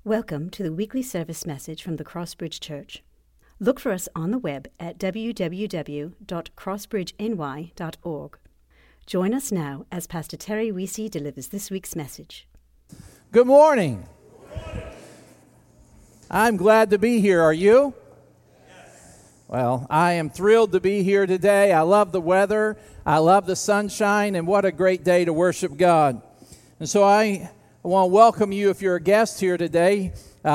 Welcome to the weekly service message from the Crossbridge Church. Look for us on the web at www.crossbridgeny.org. Join us now as Pastor Terry Weesey delivers this week's message. Good morning. I'm glad to be here. Are you? Yes. Well, I am thrilled to be here today. I love the weather. I love the sunshine, and what a great day to worship God. And so I want to welcome you if you're a guest here today.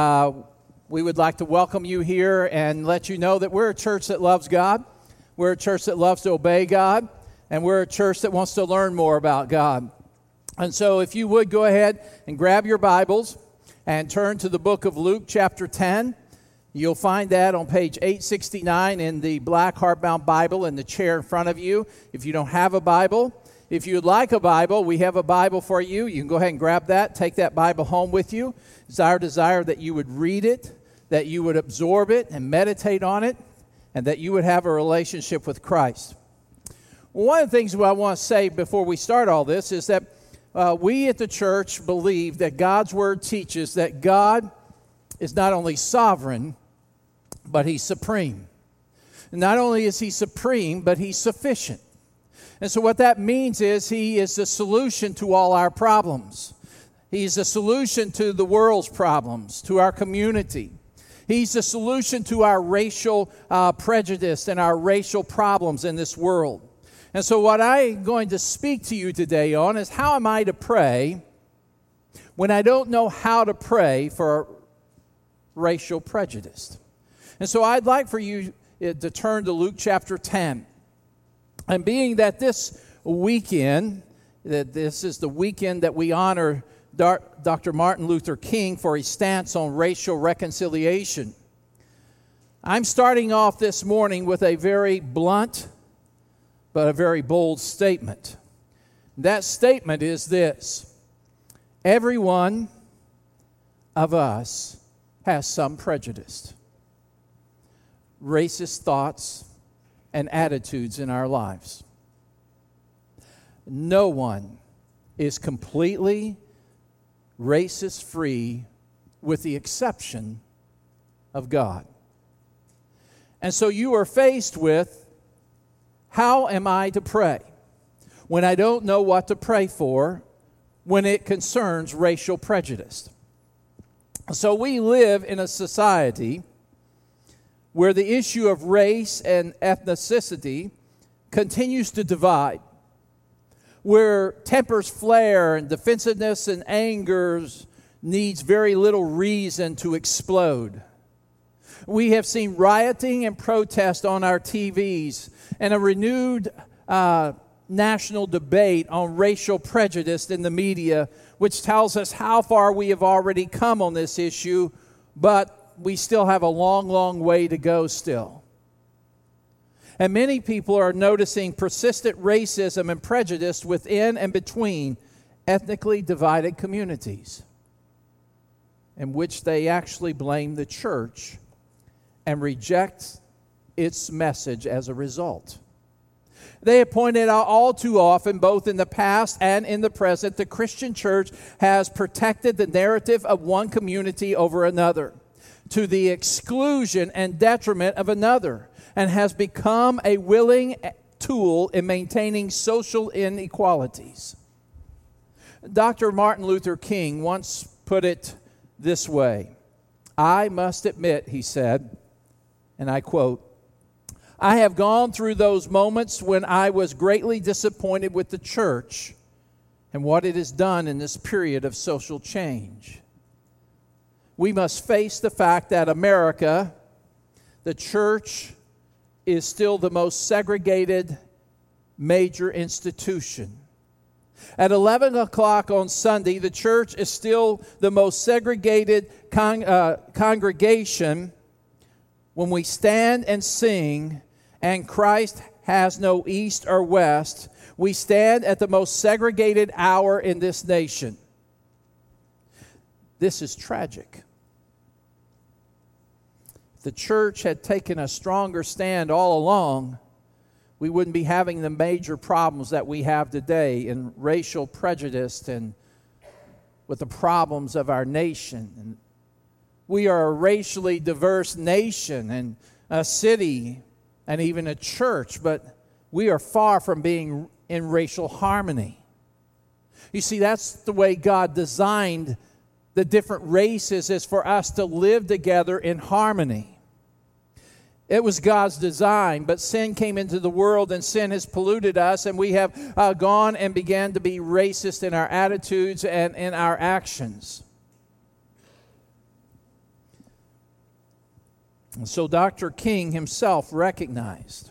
We would like to welcome you here and let you know that we're a church that loves God. We're a church that loves to obey God. And we're a church that wants to learn more about God. And so if you would go ahead and grab your Bibles and turn to the book of Luke chapter 10. You'll find that on page 869 in the black hardbound Bible in the chair in front of you. If you don't have a Bible, if you'd like a Bible, we have a Bible for you. You can go ahead and grab that, take that Bible home with you. It's our desire that you would read it, that you would absorb it and meditate on it, and that you would have a relationship with Christ. Well, one of the things I want to say before we start all this is that we at the church believe that God's Word teaches that God is not only sovereign, but He's supreme. And not only is He supreme, but He's sufficient. And so what that means is He is the solution to all our problems. He's the solution to the world's problems, to our community. He's the solution to our racial prejudice and our racial problems in this world. And so what I'm going to speak to you today on is how am I to pray when I don't know how to pray for racial prejudice. And so I'd like for you to turn to Luke chapter 10. And being that this weekend, that this is the weekend that we honor Dr. Martin Luther King for his stance on racial reconciliation, I'm starting off this morning with a very blunt but a very bold statement. That statement is this: every one of us has some prejudice, racist thoughts, and attitudes in our lives. No one is completely racist-free with the exception of God. And so you are faced with, how am I to pray when I don't know what to pray for when it concerns racial prejudice? So we live in a society where the issue of race and ethnicity continues to divide, where tempers flare and defensiveness and anger needs very little reason to explode. We have seen rioting and protest on our TVs and a renewed national debate on racial prejudice in the media, which tells us how far we have already come on this issue, but we still have a long, long way to go still. And many people are noticing persistent racism and prejudice within and between ethnically divided communities, in which they actually blame the church and reject its message as a result. They have pointed out all too often, both in the past and in the present, the Christian church has protected the narrative of one community over another, to the exclusion and detriment of another, and has become a willing tool in maintaining social inequalities. Dr. Martin Luther King once put it this way: I must admit, he said, and I quote, I have gone through those moments when I was greatly disappointed with the church and what it has done in this period of social change. We must face the fact that America, the church, is still the most segregated major institution. At 11 o'clock on Sunday, the church is still the most segregated congregation when we stand and sing, and Christ has no east or west. We stand at the most segregated hour in this nation. This is tragic. If the church had taken a stronger stand all along, we wouldn't be having the major problems that we have today in racial prejudice and with the problems of our nation and We are a racially diverse nation and a city and even a church, but we are far from being in racial harmony. You see, that's the way God designed the different races, is for us to live together in harmony. It was God's design, but sin came into the world and sin has polluted us, and we have gone and began to be racist in our attitudes and in our actions. And so Dr. King himself recognized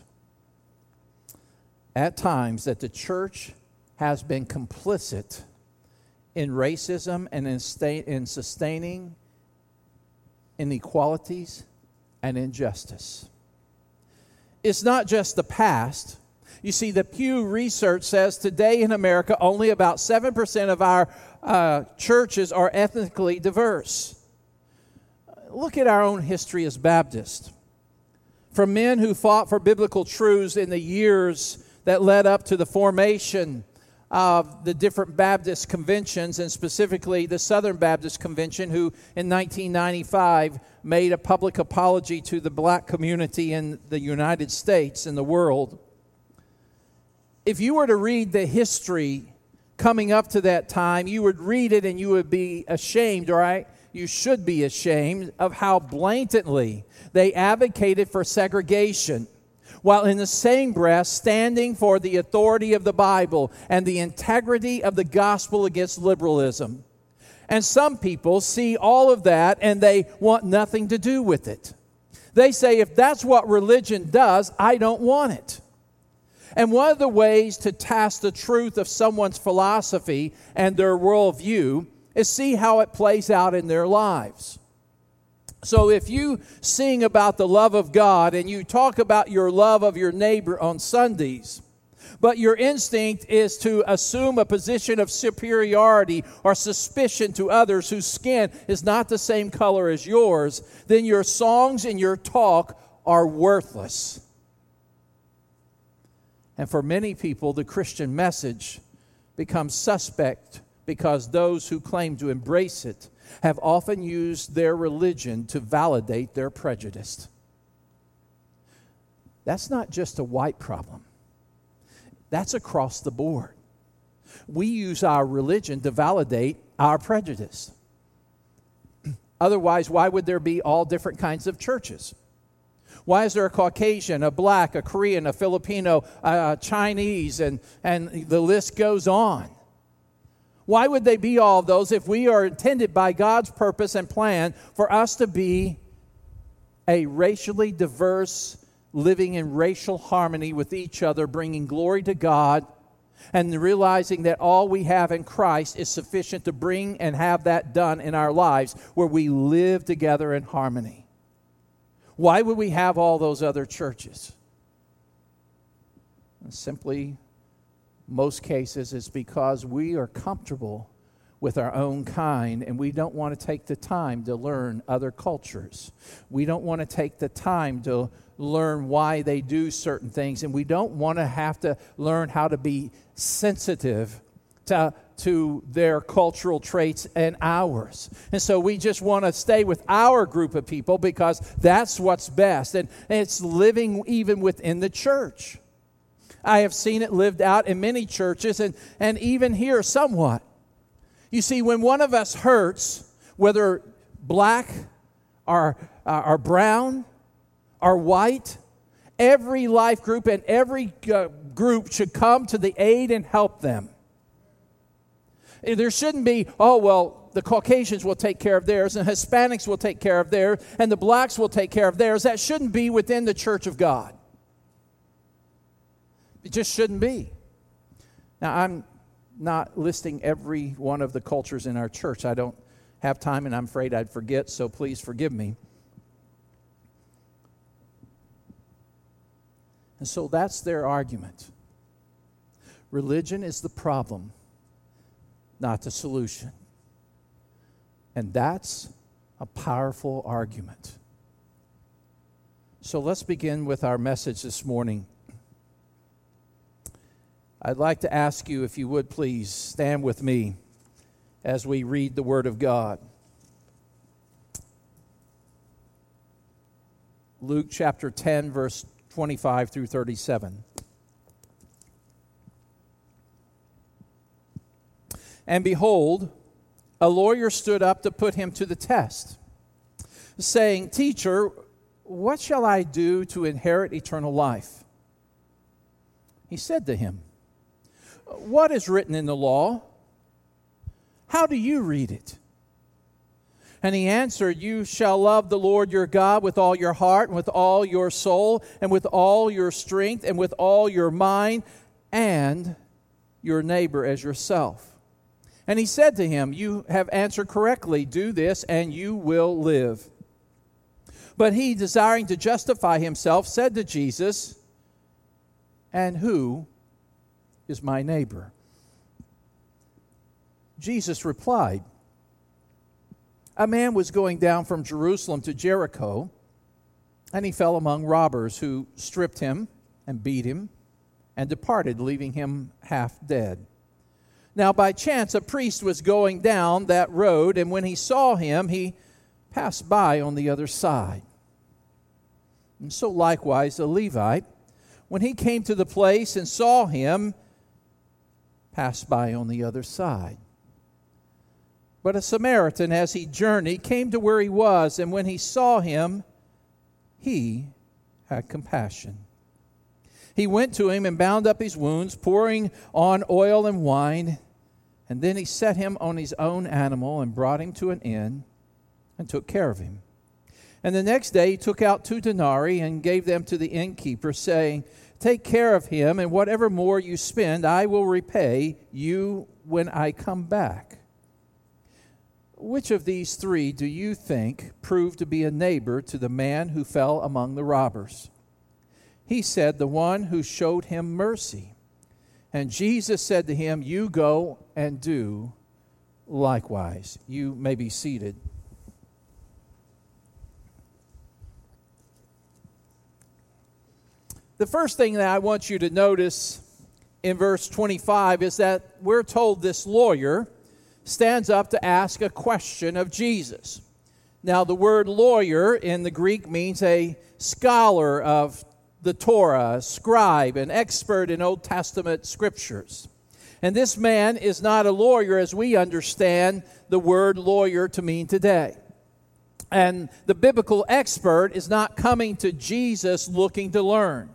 at times that the church has been complicit in racism and in sustaining inequalities and injustice. It's not just the past. You see, the Pew Research says today in America, only about 7% of our churches are ethnically diverse. Look at our own history as Baptists. From men who fought for biblical truths in the years that led up to the formation of the different Baptist conventions, and specifically the Southern Baptist Convention, who in 1995 made a public apology to the black community in the United States and the world. If you were to read the history coming up to that time, you would read it and you would be ashamed, right? You should be ashamed of how blatantly they advocated for segregation, while in the same breath standing for the authority of the Bible and the integrity of the gospel against liberalism. And some people see all of that and they want nothing to do with it. They say, if that's what religion does, I don't want it. And one of the ways to test the truth of someone's philosophy and their worldview is see how it plays out in their lives. So if you sing about the love of God and you talk about your love of your neighbor on Sundays, but your instinct is to assume a position of superiority or suspicion to others whose skin is not the same color as yours, then your songs and your talk are worthless. And for many people, the Christian message becomes suspect because those who claim to embrace it have often used their religion to validate their prejudice. That's not just a white problem. That's across the board. We use our religion to validate our prejudice. Otherwise, why would there be all different kinds of churches? Why is there a Caucasian, a black, a Korean, a Filipino, a Chinese, and the list goes on? Why would they be all of those if we are intended by God's purpose and plan for us to be a racially diverse, living in racial harmony with each other, bringing glory to God, and realizing that all we have in Christ is sufficient to bring and have that done in our lives where we live together in harmony? Why would we have all those other churches? And simply, most cases, it's because we are comfortable with our own kind and we don't want to take the time to learn other cultures. We don't want to take the time to learn why they do certain things, and we don't want to have to learn how to be sensitive to their cultural traits and ours. And so we just want to stay with our group of people because that's what's best. And it's living even within the church. I have seen it lived out in many churches and even here somewhat. You see, when one of us hurts, whether black or brown or white, every life group and every group should come to the aid and help them. There shouldn't be, oh, well, the Caucasians will take care of theirs, and Hispanics will take care of theirs, and the blacks will take care of theirs. That shouldn't be within the church of God. It just shouldn't be. Now, I'm not listing every one of the cultures in our church. I don't have time, and I'm afraid I'd forget, so please forgive me. And so that's their argument. Religion is the problem, not the solution. And that's a powerful argument. So let's begin with our message this morning. I'd like to ask you, if you would please, stand with me as we read the Word of God. Luke chapter 10, verse 25 through 37. And behold, a lawyer stood up to put him to the test, saying, Teacher, what shall I do to inherit eternal life? He said to him, What is written in the law? How do you read it? And he answered, You shall love the Lord your God with all your heart, and with all your soul, and with all your strength, and with all your mind, and your neighbor as yourself. And he said to him, You have answered correctly. Do this, and you will live. But he, desiring to justify himself, said to Jesus, And who is my neighbor? Jesus replied, A man was going down from Jerusalem to Jericho, and he fell among robbers who stripped him and beat him and departed, leaving him half dead. Now by chance a priest was going down that road, and when he saw him, he passed by on the other side. And so likewise a Levite, when he came to the place and saw him, passed by on the other side. But a Samaritan, as he journeyed, came to where he was, and when he saw him, he had compassion. He went to him and bound up his wounds, pouring on oil and wine, and then he set him on his own animal and brought him to an inn and took care of him. And the next day he took out 2 denarii and gave them to the innkeeper, saying, Take care of him, and whatever more you spend, I will repay you when I come back. Which of these 3 do you think proved to be a neighbor to the man who fell among the robbers? He said, The one who showed him mercy. And Jesus said to him, You go and do likewise. You may be seated. The first thing that I want you to notice in verse 25 is that we're told this lawyer stands up to ask a question of Jesus. Now, the word lawyer in the Greek means a scholar of the Torah, a scribe, an expert in Old Testament scriptures. And this man is not a lawyer as we understand the word lawyer to mean today. And the biblical expert is not coming to Jesus looking to learn.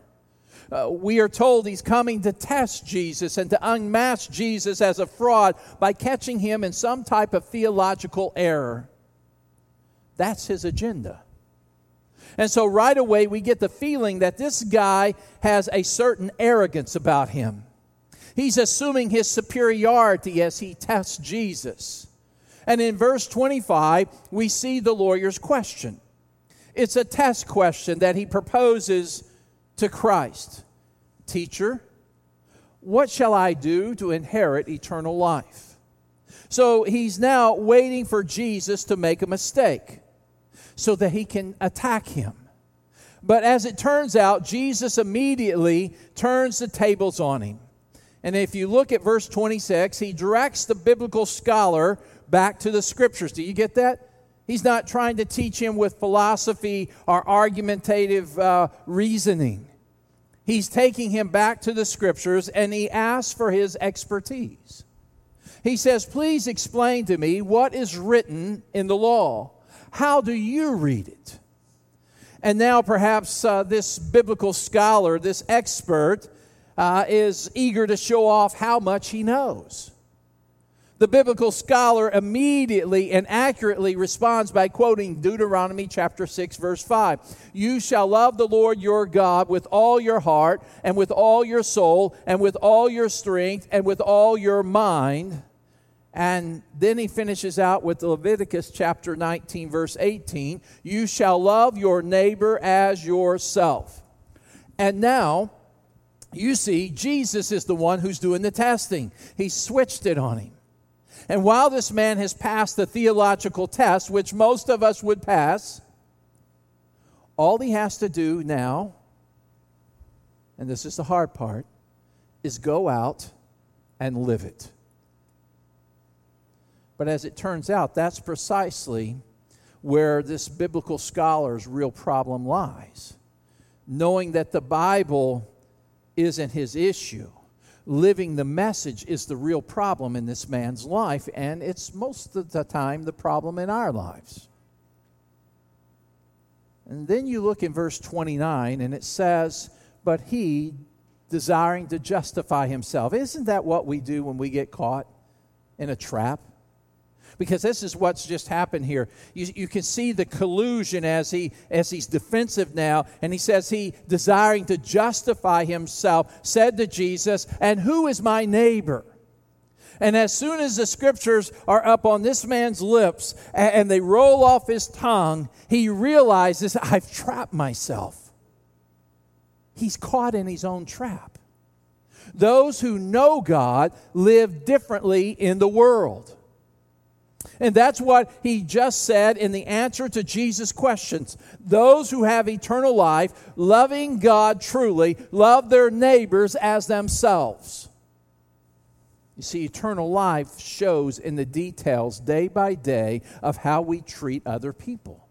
We are told he's coming to test Jesus and to unmask Jesus as a fraud by catching him in some type of theological error. That's his agenda. And so right away we get the feeling that this guy has a certain arrogance about him. He's assuming his superiority as he tests Jesus. And in verse 25, we see the lawyer's question. It's a test question that he proposes to Christ. Teacher, what shall I do to inherit eternal life? So he's now waiting for Jesus to make a mistake so that he can attack him. But as it turns out, Jesus immediately turns the tables on him. And if you look at verse 26, he directs the biblical scholar back to the Scriptures. Do you get that? He's not trying to teach him with philosophy or argumentative reasoning. He's taking him back to the Scriptures, and he asks for his expertise. He says, Please explain to me what is written in the law. How do you read it? And now perhaps this biblical scholar, this expert, is eager to show off how much he knows. The biblical scholar immediately and accurately responds by quoting Deuteronomy chapter 6, verse 5. You shall love the Lord your God with all your heart and with all your soul and with all your strength and with all your mind. And then he finishes out with Leviticus chapter 19, verse 18. You shall love your neighbor as yourself. And now, you see, Jesus is the one who's doing the testing. He switched it on him. And while this man has passed the theological test, which most of us would pass, all he has to do now, and this is the hard part, is go out and live it. But as it turns out, that's precisely where this biblical scholar's real problem lies. Knowing that the Bible isn't his issue. Living the message is the real problem in this man's life, and it's most of the time the problem in our lives. And then you look in verse 29, and it says, but he, desiring to justify himself. Isn't that what we do when we get caught in a trap? Because this is what's just happened here. You can see the collusion as he's defensive now. And he says he, desiring to justify himself, said to Jesus, and who is my neighbor? And as soon as the scriptures are up on this man's lips and they roll off his tongue, he realizes, I've trapped myself. He's caught in his own trap. Those who know God live differently in the world. And that's what he just said in the answer to Jesus' questions. Those who have eternal life, loving God truly, love their neighbors as themselves. You see, eternal life shows in the details day by day of how we treat other people.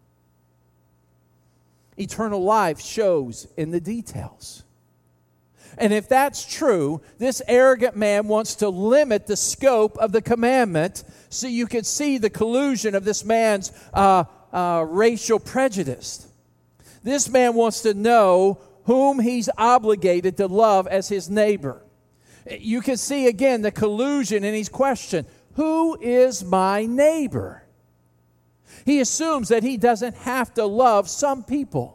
Eternal life shows in the details. And if that's true, this arrogant man wants to limit the scope of the commandment so you can see the collusion of this man's racial prejudice. This man wants to know whom he's obligated to love as his neighbor. You can see again the collusion in his question. Who is my neighbor? He assumes that he doesn't have to love some people.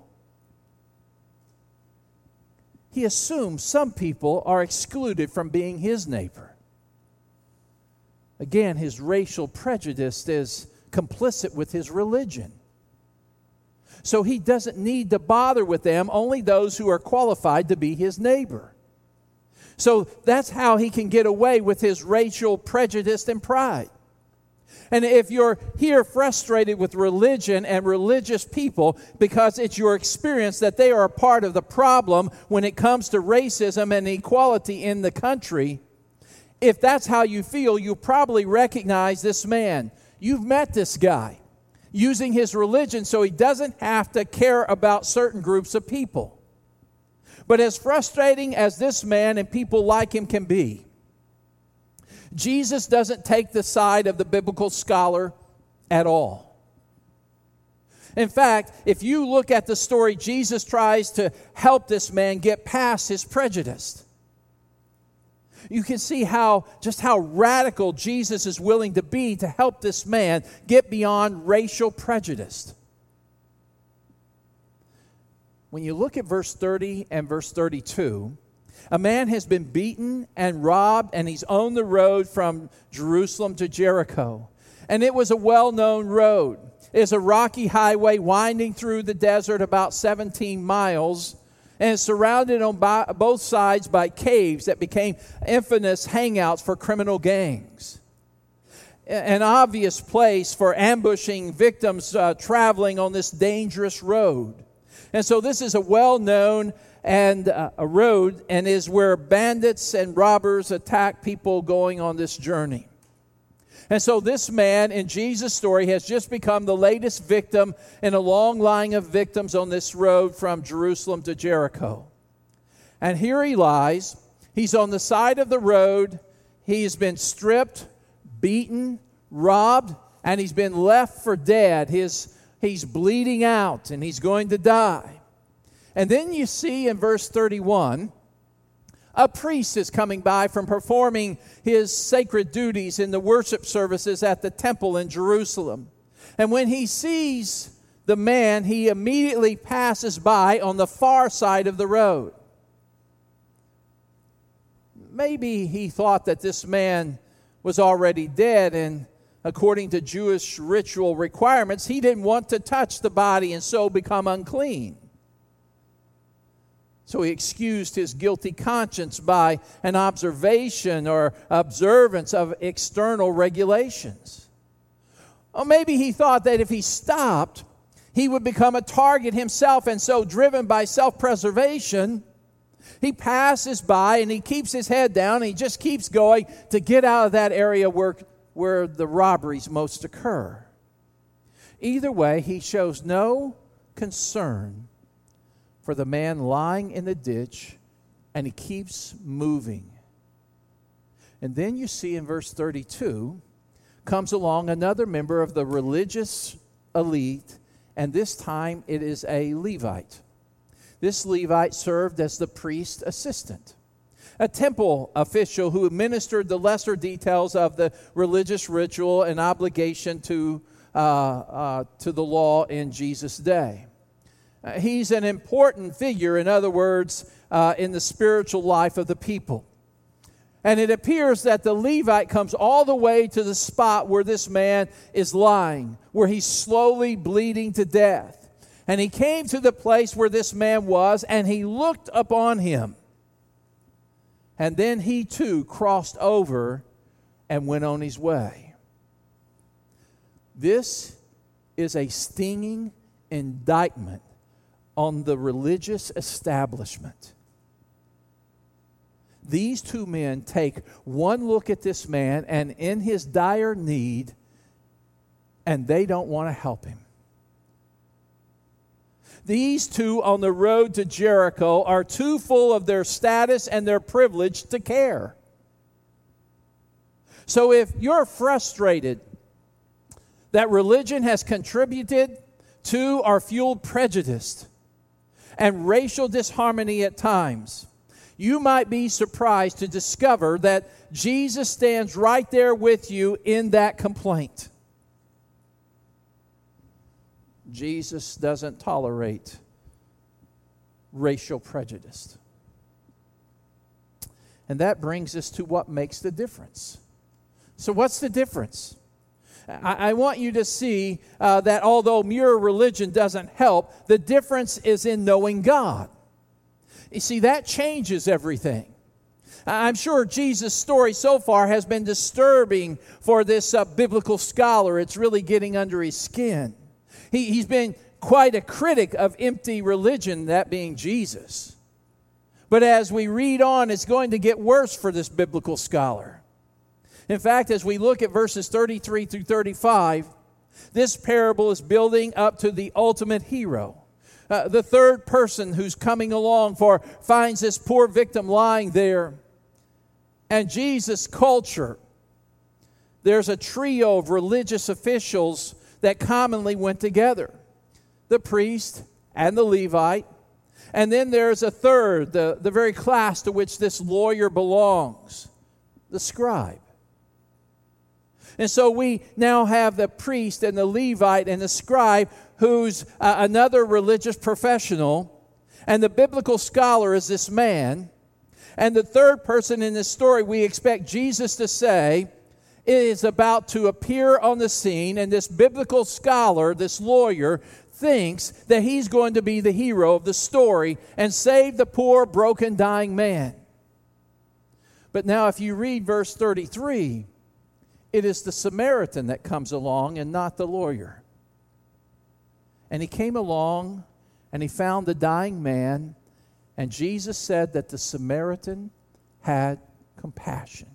He assumes some people are excluded from being his neighbor. Again, his racial prejudice is complicit with his religion. So he doesn't need to bother with them, only those who are qualified to be his neighbor. So that's how he can get away with his racial prejudice and pride. And if you're here frustrated with religion and religious people because it's your experience that they are a part of the problem when it comes to racism and equality in the country, if that's how you feel, you probably recognize this man. You've met this guy using his religion so he doesn't have to care about certain groups of people. But as frustrating as this man and people like him can be, Jesus doesn't take the side of the biblical scholar at all. In fact, if you look at the story, Jesus tries to help this man get past his prejudice. You can see just how radical Jesus is willing to be to help this man get beyond racial prejudice. When you look at verse 30 and verse 32, a man has been beaten and robbed, and he's on the road from Jerusalem to Jericho. And it was a well-known road. It's a rocky highway winding through the desert about 17 miles, and it's surrounded on both sides by caves that became infamous hangouts for criminal gangs. An obvious place for ambushing victims traveling on this dangerous road. And so this is a well-known and a road, and is where bandits and robbers attack people going on this journey. And so this man in Jesus' story has just become the latest victim in a long line of victims on this road from Jerusalem to Jericho. And here he lies. He's on the side of the road. He's been stripped, beaten, robbed, and he's been left for dead. He's bleeding out, and he's going to die. And then you see in verse 31, a priest is coming by from performing his sacred duties in the worship services at the temple in Jerusalem. And when he sees the man, he immediately passes by on the far side of the road. Maybe he thought that this man was already dead, and according to Jewish ritual requirements, he didn't want to touch the body and so become unclean. So he excused his guilty conscience by an observation or observance of external regulations. Or maybe he thought that if he stopped, he would become a target himself, and so driven by self-preservation, he passes by and he keeps his head down and he just keeps going to get out of that area where the robberies most occur. Either way, he shows no concern for the man lying in the ditch, and he keeps moving. And then you see in verse 32, comes along another member of the religious elite, and this time it is a Levite. This Levite served as the priest's assistant, a temple official who administered the lesser details of the religious ritual and obligation to the law in Jesus' day. He's an important figure, in other words, in the spiritual life of the people. And it appears that the Levite comes all the way to the spot where this man is lying, where he's slowly bleeding to death. And he came to the place where this man was, and he looked upon him. And then he too crossed over and went on his way. This is a stinging indictment on the religious establishment. These two men take one look at this man and in his dire need, and they don't want to help him. These two on the road to Jericho are too full of their status and their privilege to care. So if you're frustrated that religion has contributed to or fueled prejudice and racial disharmony at times, you might be surprised to discover that Jesus stands right there with you in that complaint. Jesus doesn't tolerate racial prejudice. And that brings us to what makes the difference. So what's the difference? I want you to see that although mere religion doesn't help, the difference is in knowing God. You see, that changes everything. I'm sure Jesus' story so far has been disturbing for this biblical scholar. It's really getting under his skin. He's been quite a critic of empty religion, that being Jesus. But as we read on, it's going to get worse for this biblical scholar. In fact, as we look at verses 33 through 35, this parable is building up to the ultimate hero. The third person who's coming along finds this poor victim lying there. And Jesus' culture, there's a trio of religious officials that commonly went together. The priest and the Levite. And then there's a third, the very class to which this lawyer belongs, the scribe. And so we now have the priest and the Levite and the scribe, who's another religious professional. And the biblical scholar is this man. And the third person in this story, we expect Jesus to say, is about to appear on the scene. And this biblical scholar, this lawyer, thinks that he's going to be the hero of the story and save the poor, broken, dying man. But now if you read verse 33, it is the Samaritan that comes along and not the lawyer. And he came along and he found the dying man, and Jesus said that the Samaritan had compassion.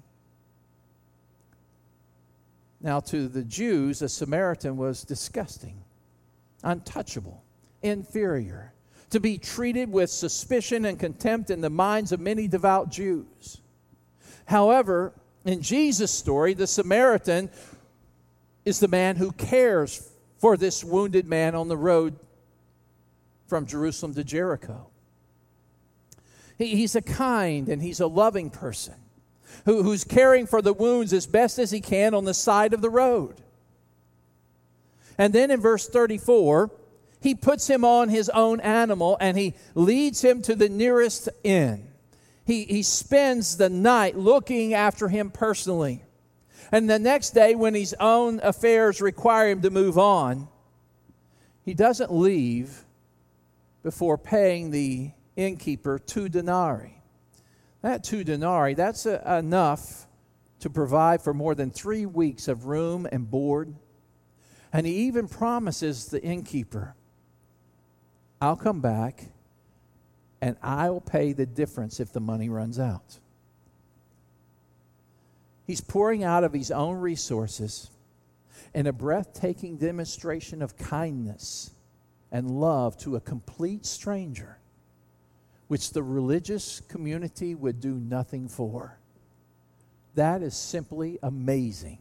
Now to the Jews, a Samaritan was disgusting, untouchable, inferior, to be treated with suspicion and contempt in the minds of many devout Jews. However, in Jesus' story, the Samaritan is the man who cares for this wounded man on the road from Jerusalem to Jericho. He's a kind and he's a loving person who's caring for the wounds as best as he can on the side of the road. And then in verse 34, he puts him on his own animal and he leads him to the nearest inn. He spends the night looking after him personally. And the next day, when his own affairs require him to move on, he doesn't leave before paying the innkeeper 2 denarii. That 2 denarii, that's enough to provide for more than 3 weeks of room and board. And he even promises the innkeeper, I'll come back and I'll pay the difference if the money runs out. He's pouring out of his own resources. in a breathtaking demonstration of kindness and love to a complete stranger, which the religious community would do nothing for. That is simply amazing.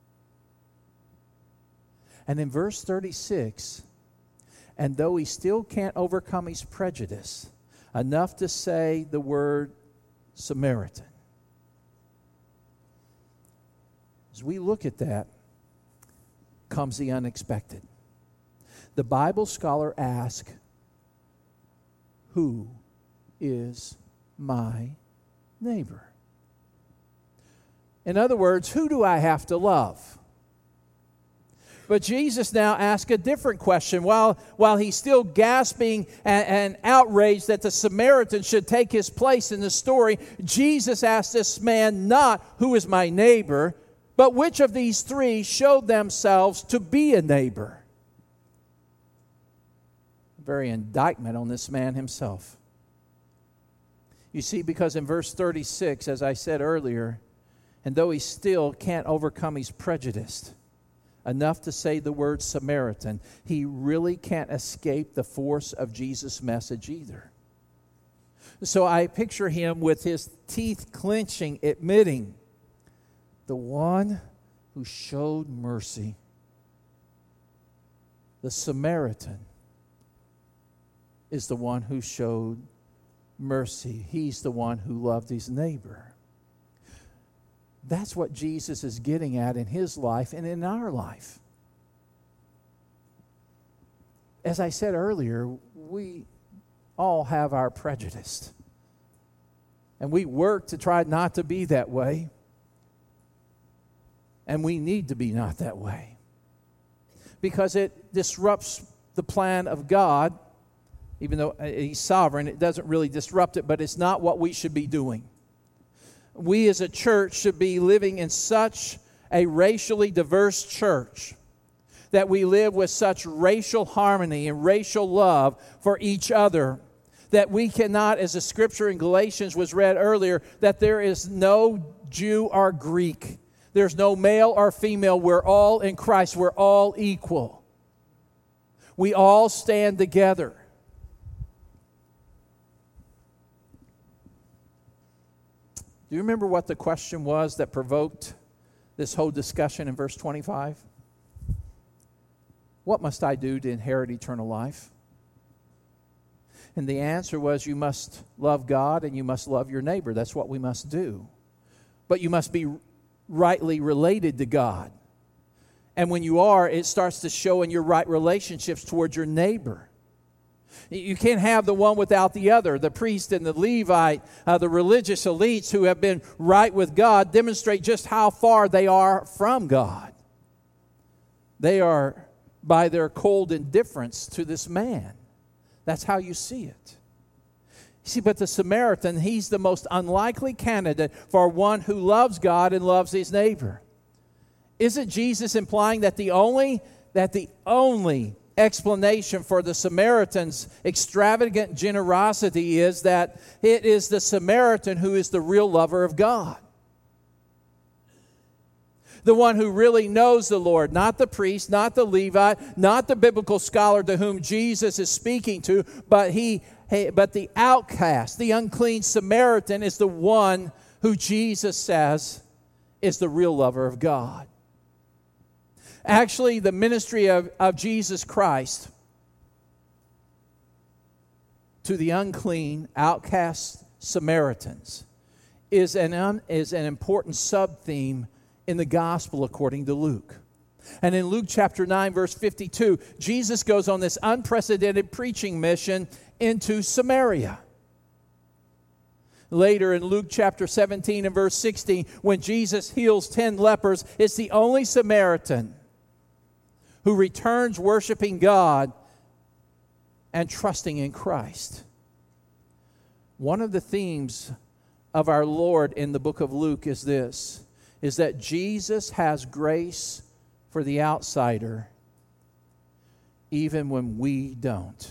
And in verse 36, and though he still can't overcome his prejudice, enough to say the word Samaritan. As we look at that, comes the unexpected. The Bible scholar asks, who is my neighbor? In other words, who do I have to love? But Jesus now asks a different question. While he's still gasping and outraged that the Samaritan should take his place in the story, Jesus asks this man not, who is my neighbor, but which of these three showed themselves to be a neighbor? Very indictment on this man himself. You see, because in verse 36, as I said earlier, and though he still can't overcome his prejudice, enough to say the word Samaritan, he really can't escape the force of Jesus' message either. So I picture him with his teeth clenching, admitting, the one who showed mercy, the Samaritan, is the one who showed mercy. He's the one who loved his neighbor. That's what Jesus is getting at in his life and in our life. As I said earlier, we all have our prejudice. And we work to try not to be that way. And we need to be not that way. Because it disrupts the plan of God. Even though he's sovereign, it doesn't really disrupt it, but it's not what we should be doing. We as a church should be living in such a racially diverse church that we live with such racial harmony and racial love for each other that we cannot, as the scripture in Galatians was read earlier, that there is no Jew or Greek. There's no male or female. We're all in Christ. We're all equal. We all stand together. Do you remember what the question was that provoked this whole discussion in verse 25? What must I do to inherit eternal life? And the answer was, you must love God and you must love your neighbor. That's what we must do. But you must be rightly related to God. And when you are, it starts to show in your right relationships towards your neighbor. You can't have the one without the other. The priest and the Levite, the religious elites who have been right with God, demonstrate just how far they are from God. They are by their cold indifference to this man. That's how you see it. You see, but the Samaritan, he's the most unlikely candidate for one who loves God and loves his neighbor. Isn't Jesus implying that the only explanation for the Samaritan's extravagant generosity is that it is the Samaritan who is the real lover of God? The one who really knows the Lord, not the priest, not the Levite, not the biblical scholar to whom Jesus is speaking to, but the outcast, the unclean Samaritan is the one who Jesus says is the real lover of God. Actually, the ministry of Jesus Christ to the unclean, outcast Samaritans is an important sub-theme in the gospel according to Luke. And in Luke chapter 9, verse 52, Jesus goes on this unprecedented preaching mission into Samaria. Later in Luke chapter 17 and verse 16, when Jesus heals 10 lepers, it's the only Samaritan who returns worshiping God and trusting in Christ. One of the themes of our Lord in the book of Luke is this, is that Jesus has grace for the outsider even when we don't.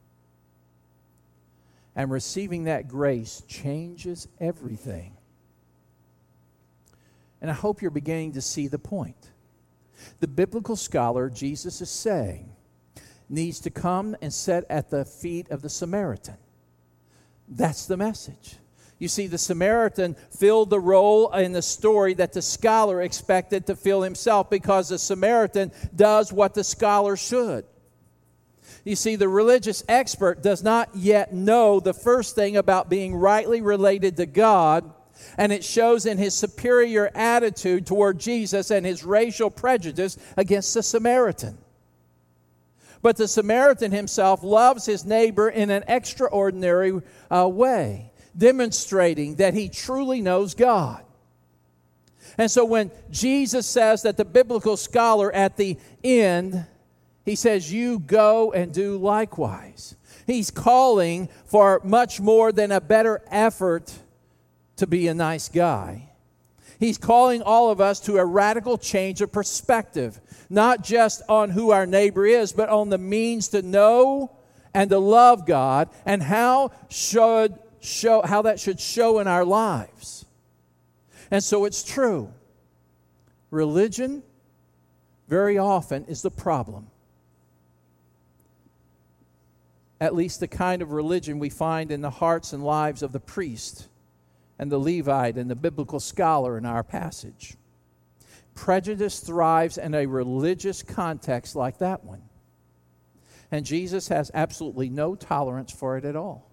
And receiving that grace changes everything. And I hope you're beginning to see the point. The biblical scholar, Jesus is saying, needs to come and sit at the feet of the Samaritan. That's the message. You see, the Samaritan filled the role in the story that the scholar expected to fill himself, because the Samaritan does what the scholar should. You see, the religious expert does not yet know the first thing about being rightly related to God, and it shows in his superior attitude toward Jesus and his racial prejudice against the Samaritan. But the Samaritan himself loves his neighbor in an extraordinary way, demonstrating that he truly knows God. And so when Jesus says that the biblical scholar at the end, he says, you go and do likewise. He's calling for much more than a better effort to be a nice guy. He's calling all of us to a radical change of perspective, not just on who our neighbor is, but on the means to know and to love God, and how that should show in our lives. And so it's true. Religion very often is the problem. At least the kind of religion we find in the hearts and lives of the priest and the Levite and the biblical scholar in our passage. Prejudice thrives in a religious context like that one. And Jesus has absolutely no tolerance for it at all.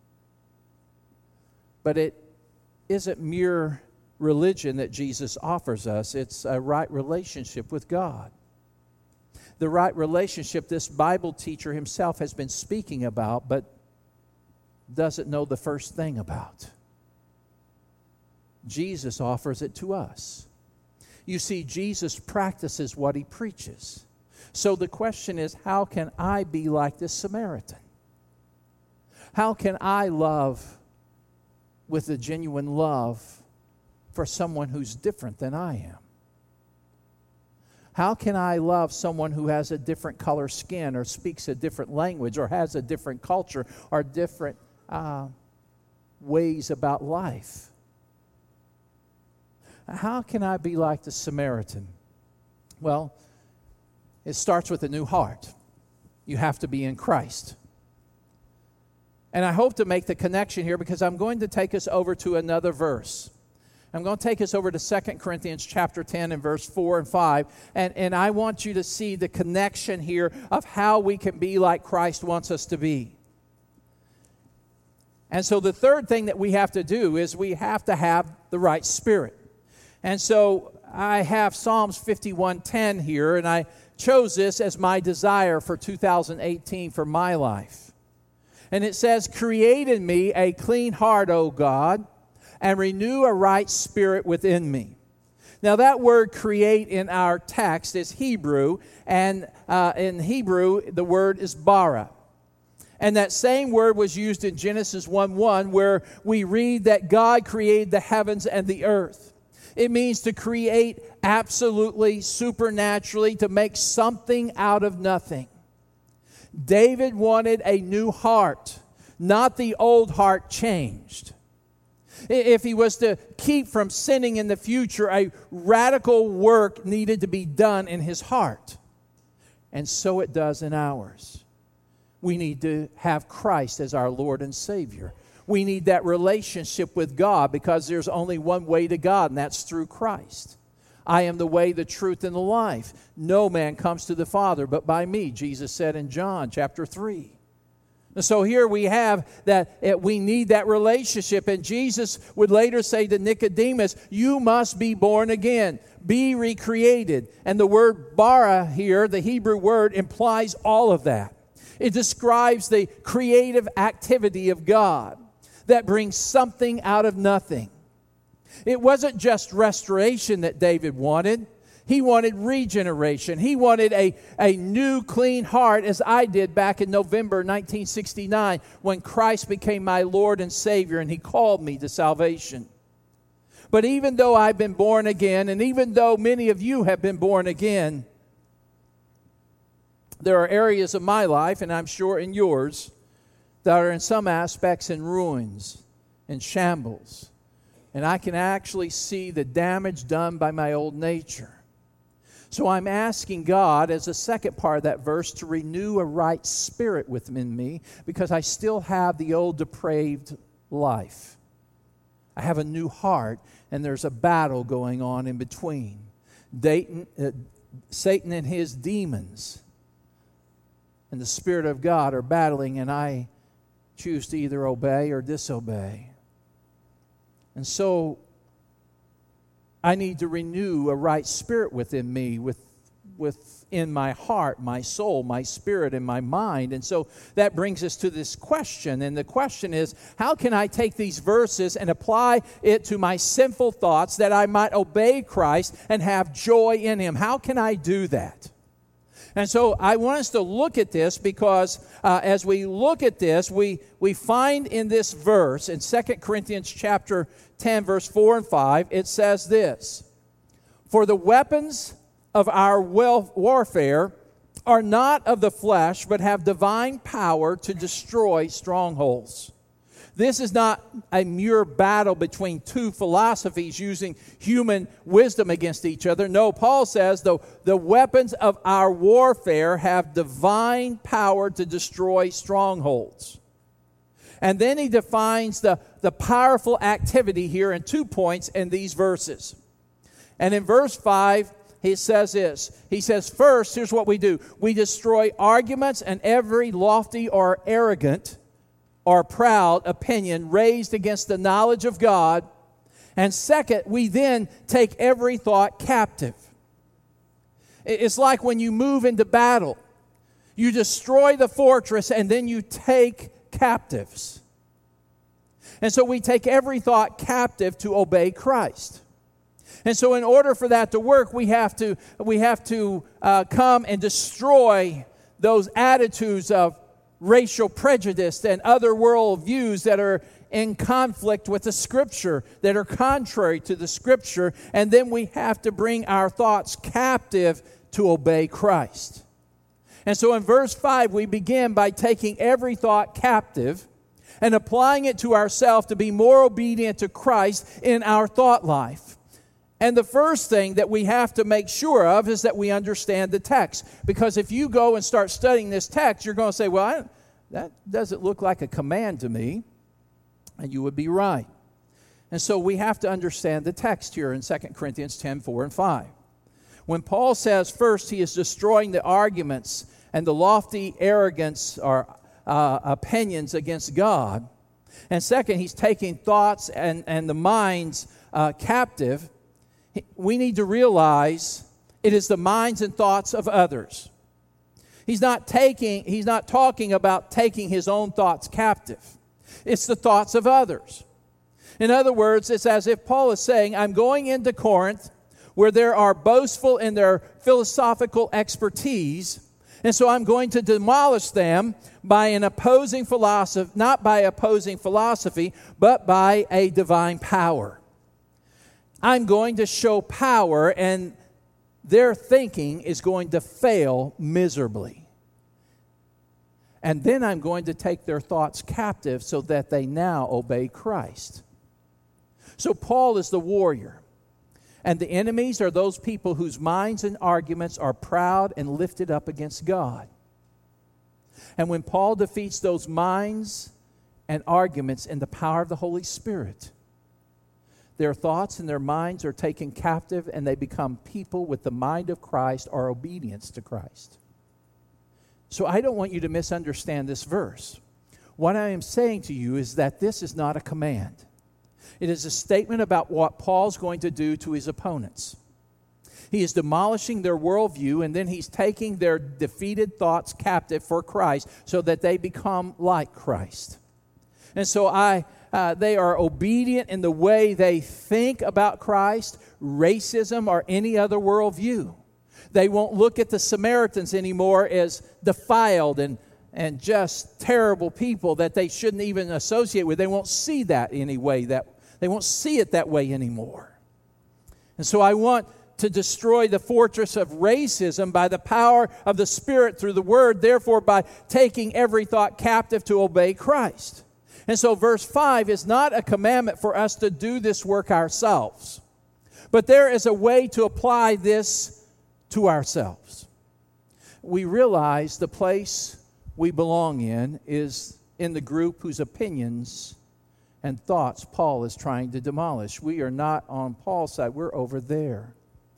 But it isn't mere religion that Jesus offers us. It's a right relationship with God. The right relationship this Bible teacher himself has been speaking about, but doesn't know the first thing about. Jesus offers it to us. You see, Jesus practices what he preaches. So the question is, how can I be like this Samaritan? How can I love with a genuine love for someone who's different than I am? How can I love someone who has a different color skin, or speaks a different language, or has a different culture, or different ways about life? How can I be like the Samaritan? Well, it starts with a new heart. You have to be in Christ. And I hope to make the connection here, because I'm going to take us over to another verse. I'm going to take us over to 2 Corinthians chapter 10 and verse 4 and 5. And I want you to see the connection here of how we can be like Christ wants us to be. And so the third thing that we have to do is we have to have the right spirit. And so I have Psalms 51:10 here, and I chose this as my desire for 2018 for my life. And it says, "Create in me a clean heart, O God, and renew a right spirit within me." Now that word create in our text is Hebrew, and in Hebrew the word is bara. And that same word was used in Genesis 1:1, where we read that God created the heavens and the earth. It means to create absolutely, supernaturally, to make something out of nothing. David wanted a new heart, not the old heart changed. If he was to keep from sinning in the future, a radical work needed to be done in his heart. And so it does in ours. We need to have Christ as our Lord and Savior. We need that relationship with God, because there's only one way to God, and that's through Christ. I am the way, the truth, and the life. No man comes to the Father but by me, Jesus said in John chapter 3. And so here we have that we need that relationship. And Jesus would later say to Nicodemus, you must be born again, be recreated. And the word bara here, the Hebrew word, implies all of that. It describes the creative activity of God that brings something out of nothing. It wasn't just restoration that David wanted. He wanted regeneration. He wanted a new, clean heart, as I did back in November 1969 when Christ became my Lord and Savior and He called me to salvation. But even though I've been born again, and even though many of you have been born again, there are areas of my life, and I'm sure in yours, that are in some aspects in ruins, in shambles. And I can actually see the damage done by my old nature. So I'm asking God, as a second part of that verse, to renew a right spirit within me, because I still have the old depraved life. I have a new heart, and there's a battle going on in between. Satan and his demons and the Spirit of God are battling, and I choose to either obey or disobey. And so I need to renew a right spirit within me, within my heart, my soul, my spirit, and my mind. And so that brings us to this question. And the question is, how can I take these verses and apply it to my sinful thoughts that I might obey Christ and have joy in Him? How can I do that? And so I want us to look at this, because as we look at this, we find in this verse, in 2 Corinthians chapter 10, verse 4 and 5, it says this: "For the weapons of our warfare are not of the flesh, but have divine power to destroy strongholds." This is not a mere battle between two philosophies using human wisdom against each other. No, Paul says the weapons of our warfare have divine power to destroy strongholds. And then he defines the powerful activity here in 2 points in these verses. And in verse 5, he says this. He says, first, here's what we do. We destroy arguments and every lofty or arrogant or proud opinion raised against the knowledge of God. And second, we then take every thought captive. It's like when you move into battle. You destroy the fortress and then you take captives. And so we take every thought captive to obey Christ. And so in order for that to work, we have to come and destroy those attitudes of racial prejudice and other world views that are in conflict with the Scripture, that are contrary to the Scripture. And then we have to bring our thoughts captive to obey Christ. And so in verse 5, we begin by taking every thought captive and applying it to ourselves to be more obedient to Christ in our thought life. And the first thing that we have to make sure of is that we understand the text. Because if you go and start studying this text, you're going to say, well, that doesn't look like a command to me. And you would be right. And so we have to understand the text here in 2 Corinthians 10, 4 and 5. When Paul says, first, he is destroying the arguments and the lofty arrogance or opinions against God. And second, he's taking thoughts and the minds captive. We need to realize it is the minds and thoughts of others. He's not talking about taking his own thoughts captive. It's the thoughts of others. In other words, it's as if Paul is saying, I'm going into Corinth where there are boastful in their philosophical expertise, and so I'm going to demolish them by an opposing philosophy, not by opposing philosophy, but by a divine power. I'm going to show power, and their thinking is going to fail miserably. And then I'm going to take their thoughts captive so that they now obey Christ. So Paul is the warrior. And the enemies are those people whose minds and arguments are proud and lifted up against God. And when Paul defeats those minds and arguments in the power of the Holy Spirit, their thoughts and their minds are taken captive, and they become people with the mind of Christ or obedience to Christ. So I don't want you to misunderstand this verse. What I am saying to you is that this is not a command. It is a statement about what Paul's going to do to his opponents. He is demolishing their worldview, and then he's taking their defeated thoughts captive for Christ so that they become like Christ. And so they are obedient in the way they think about Christ, racism, or any other worldview. They won't look at the Samaritans anymore as defiled and just terrible people that they shouldn't even associate with. They won't see that anyway. They won't see it that way anymore. And so I want to destroy the fortress of racism by the power of the Spirit through the Word, therefore by taking every thought captive to obey Christ. And so verse 5 is not a commandment for us to do this work ourselves. But there is a way to apply this to ourselves. We realize the place we belong in is in the group whose opinions and thoughts Paul is trying to demolish. We are not on Paul's side. We're over there.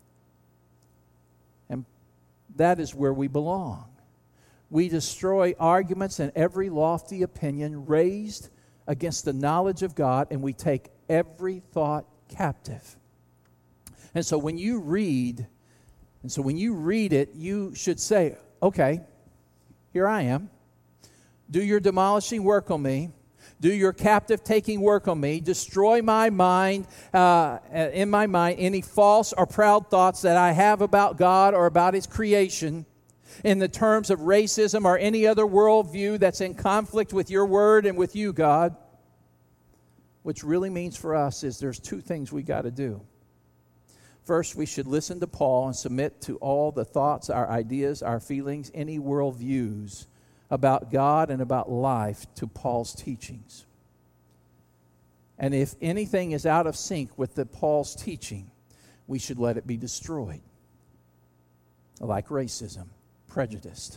And that is where we belong. We destroy arguments and every lofty opinion raised against the knowledge of God, and we take every thought captive. And so when you read it, you should say, okay, here I am. Do your demolishing work on me. Do your captive-taking work on me. Destroy my mind, in my mind, any false or proud thoughts that I have about God or about His creation in the terms of racism or any other worldview that's in conflict with your word and with you, God. Which really means for us is there's two things we got to do. First, we should listen to Paul and submit to all the thoughts, our ideas, our feelings, any worldviews about God and about life to Paul's teachings. And if anything is out of sync with Paul's teaching, we should let it be destroyed. Like racism, prejudice.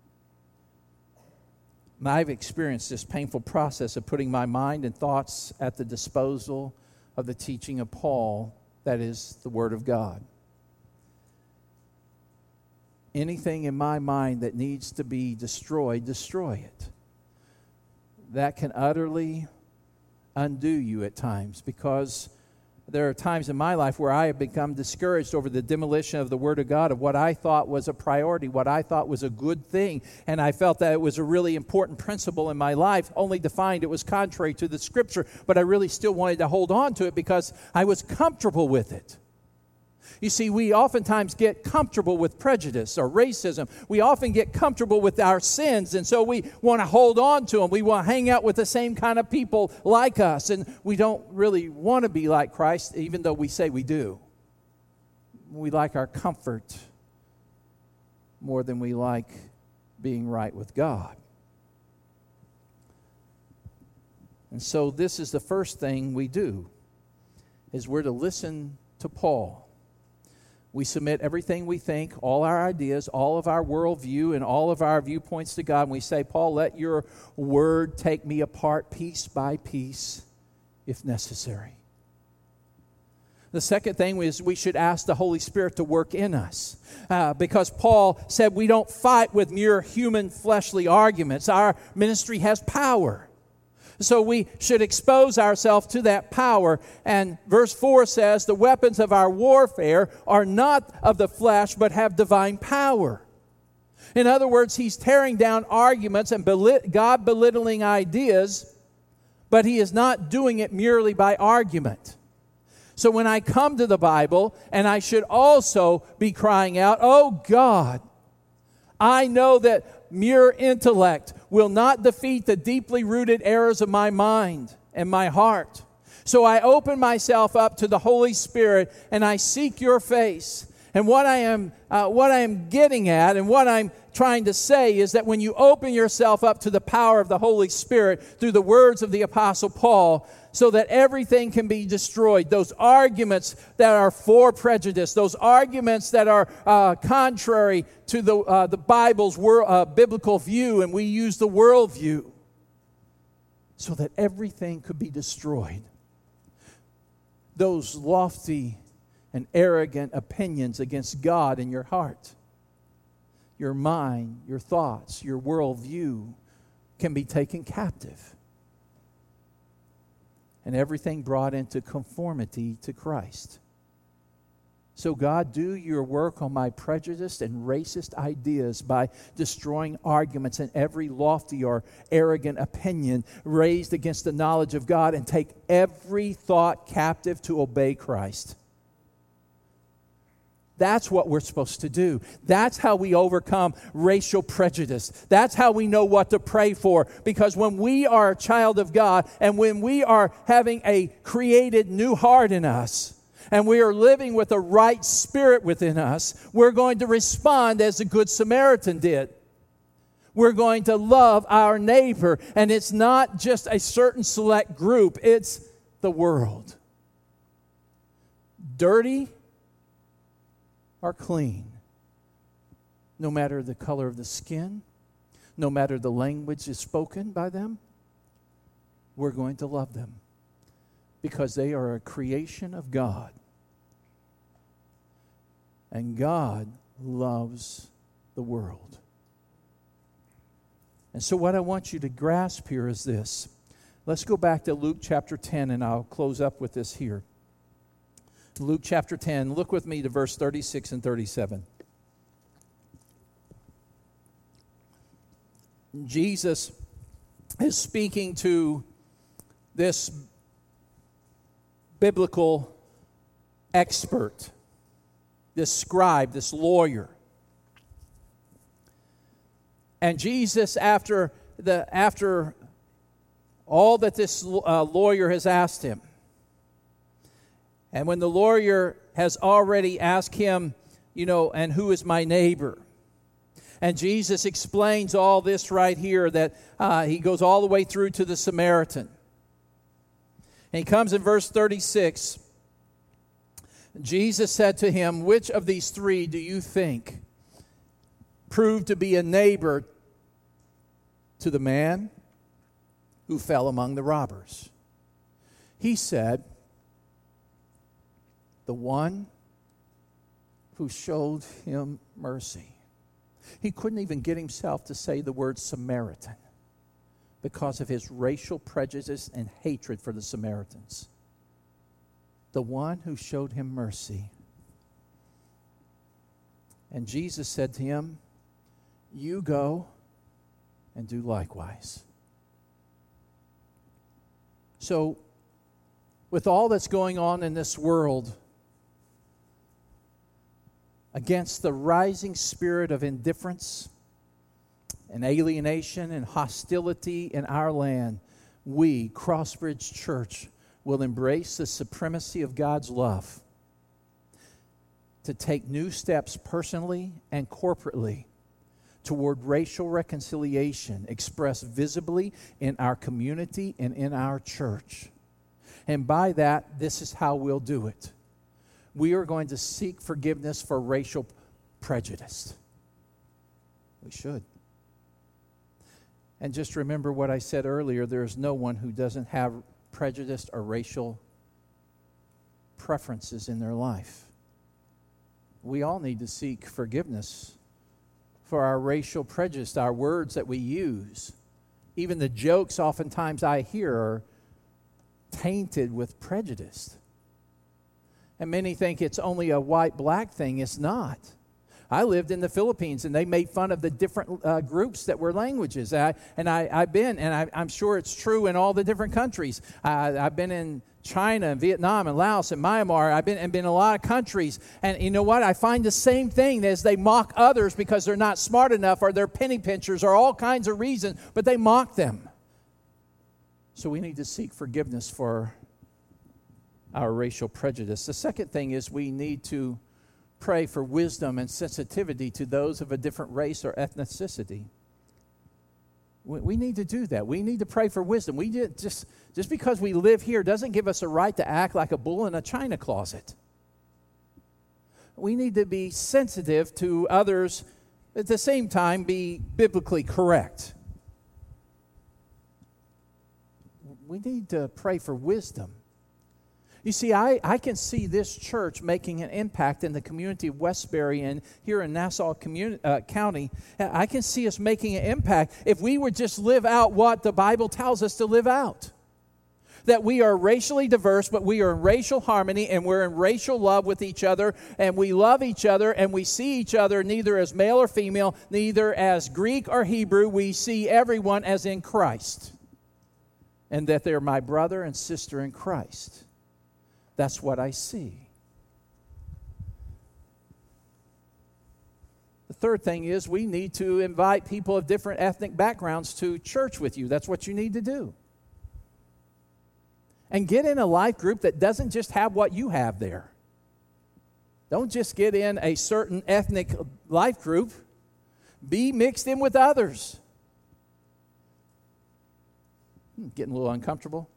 I've experienced this painful process of putting my mind and thoughts at the disposal of the teaching of Paul, that is the Word of God. Anything in my mind that needs to be destroyed, destroy it. That can utterly undo you at times, because there are times in my life where I have become discouraged over the demolition of the Word of God, of what I thought was a priority, what I thought was a good thing, and I felt that it was a really important principle in my life, only to find it was contrary to the Scripture, but I really still wanted to hold on to it because I was comfortable with it. You see, we oftentimes get comfortable with prejudice or racism. We often get comfortable with our sins, and so we want to hold on to them. We want to hang out with the same kind of people like us, and we don't really want to be like Christ, even though we say we do. We like our comfort more than we like being right with God. And so this is the first thing we do, is we're to listen to Paul. We submit everything we think, all our ideas, all of our worldview, and all of our viewpoints to God. And we say, Paul, let your word take me apart piece by piece if necessary. The second thing is we should ask the Holy Spirit to work in us. Because Paul said we don't fight with mere human fleshly arguments. Our ministry has power. So we should expose ourselves to that power. And verse 4 says, the weapons of our warfare are not of the flesh, but have divine power. In other words, he's tearing down arguments and God belittling ideas, but he is not doing it merely by argument. So when I come to the Bible, and I should also be crying out, oh God, I know that mere intellect will not defeat the deeply rooted errors of my mind and my heart. So I open myself up to the Holy Spirit and I seek your face. And what I am getting at and what I'm trying to say is that when you open yourself up to the power of the Holy Spirit through the words of the Apostle Paul, so that everything can be destroyed, those arguments that are for prejudice, those arguments that are contrary to the Bible's biblical view, and we use the worldview, so that everything could be destroyed. Those lofty and arrogant opinions against God in your heart, your mind, your thoughts, your worldview can be taken captive. And everything brought into conformity to Christ. So God, do your work on my prejudiced and racist ideas by destroying arguments and every lofty or arrogant opinion raised against the knowledge of God, and take every thought captive to obey Christ. That's what we're supposed to do. That's how we overcome racial prejudice. That's how we know what to pray for. Because when we are a child of God, and when we are having a created new heart in us, and we are living with a right spirit within us, we're going to respond as the Good Samaritan did. We're going to love our neighbor. And it's not just a certain select group. It's the world. Dirty or clean, no matter the color of the skin, no matter the language is spoken by them, we're going to love them because they are a creation of God. And God loves the world. And so what I want you to grasp here is this. Let's go back to Luke chapter 10, and I'll close up with this here. Luke chapter 10, look with me to verse 36 and 37. Jesus is speaking to this biblical expert, this scribe, this lawyer. And Jesus, after all that this lawyer has asked him, and when the lawyer has already asked him, and who is my neighbor? And Jesus explains all this right here, that he goes all the way through to the Samaritan. And he comes in verse 36. Jesus said to him, which of these three do you think proved to be a neighbor to the man who fell among the robbers? He said, the one who showed him mercy. He couldn't even get himself to say the word Samaritan because of his racial prejudice and hatred for the Samaritans. The one who showed him mercy. And Jesus said to him, you go and do likewise. So, with all that's going on in this world, against the rising spirit of indifference and alienation and hostility in our land, we, Crossbridge Church, will embrace the supremacy of God's love to take new steps personally and corporately toward racial reconciliation expressed visibly in our community and in our church. And by that, this is how we'll do it. We are going to seek forgiveness for racial prejudice. We should. And just remember what I said earlier, there is no one who doesn't have prejudice or racial preferences in their life. We all need to seek forgiveness for our racial prejudice, our words that we use. Even the jokes oftentimes I hear are tainted with prejudice. And many think it's only a white-black thing. It's not. I lived in the Philippines, and they made fun of the different groups that were languages. I'm sure it's true in all the different countries. I've been in China and Vietnam and Laos and Myanmar. I've been in a lot of countries. And you know what? I find the same thing as they mock others because they're not smart enough or they're penny pinchers or all kinds of reasons, but they mock them. So we need to seek forgiveness for our racial prejudice. The second thing is we need to pray for wisdom and sensitivity to those of a different race or ethnicity. We need to do that. We need to pray for wisdom. Just because we live here doesn't give us a right to act like a bull in a china closet. We need to be sensitive to others, at the same time be biblically correct. We need to pray for wisdom. You see, I can see this church making an impact in the community of Westbury and here in Nassau County. I can see us making an impact if we would just live out what the Bible tells us to live out. That we are racially diverse, but we are in racial harmony and we're in racial love with each other, and we love each other and we see each other neither as male or female, neither as Greek or Hebrew. We see everyone as in Christ. And that they're my brother and sister in Christ. That's what I see. The third thing is we need to invite people of different ethnic backgrounds to church with you. That's what you need to do. And get in a life group that doesn't just have what you have there. Don't just get in a certain ethnic life group. Be mixed in with others. Getting a little uncomfortable.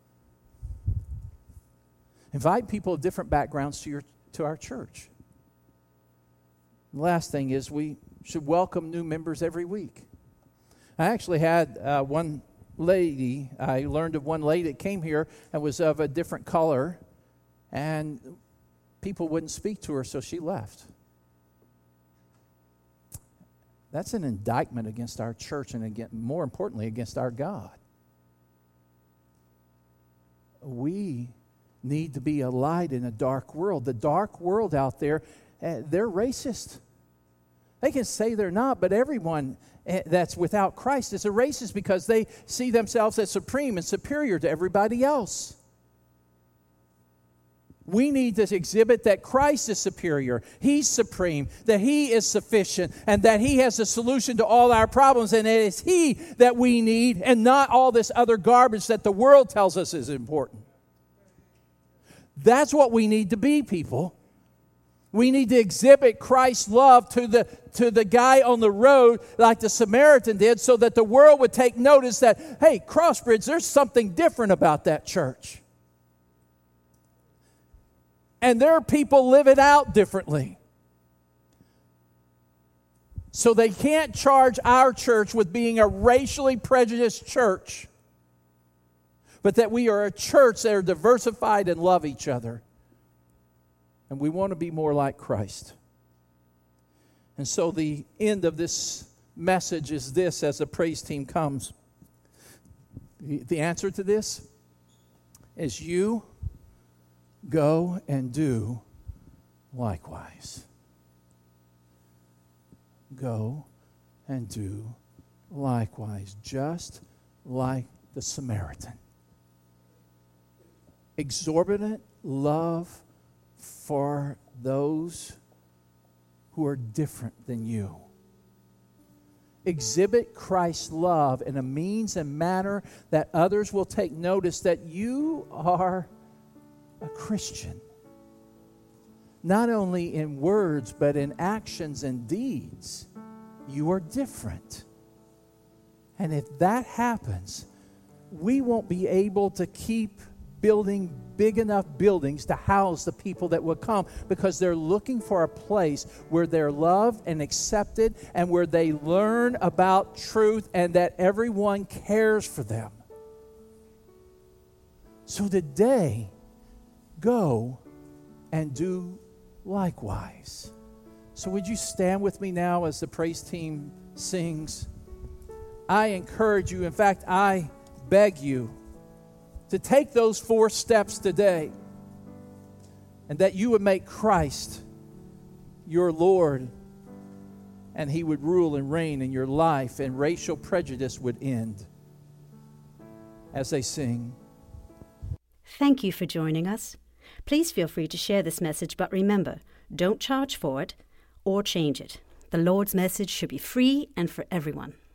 Invite people of different backgrounds to our church. The last thing is we should welcome new members every week. I actually had one lady, I learned of one lady that came here and was of a different color, and people wouldn't speak to her, so she left. That's an indictment against our church and, again, more importantly, against our God. We need to be a light in a dark world. The dark world out there, they're racist. They can say they're not, but everyone that's without Christ is a racist because they see themselves as supreme and superior to everybody else. We need to exhibit that Christ is superior, He's supreme, that He is sufficient, and that He has the solution to all our problems, and it is He that we need and not all this other garbage that the world tells us is important. That's what we need to be, people. We need to exhibit Christ's love to the guy on the road like the Samaritan did, so that the world would take notice that, hey, Crossbridge, there's something different about that church. And there are people live it out differently. So they can't charge our church with being a racially prejudiced church, but that we are a church that are diversified and love each other. And we want to be more like Christ. And so the end of this message is this as the praise team comes. The answer to this is you go and do likewise. Go and do likewise, just like the Samaritan. Exorbitant love for those who are different than you. Exhibit Christ's love in a means and manner that others will take notice that you are a Christian. Not only in words, but in actions and deeds. You are different. And if that happens, we won't be able to keep building big enough buildings to house the people that will come, because they're looking for a place where they're loved and accepted and where they learn about truth and that everyone cares for them. So today, go and do likewise. So would you stand with me now as the praise team sings? I encourage you, in fact, I beg you to take those 4 steps today, and that you would make Christ your Lord, and He would rule and reign in your life, and racial prejudice would end. As they sing. Thank you for joining us. Please feel free to share this message, but remember, don't charge for it or change it. The Lord's message should be free and for everyone.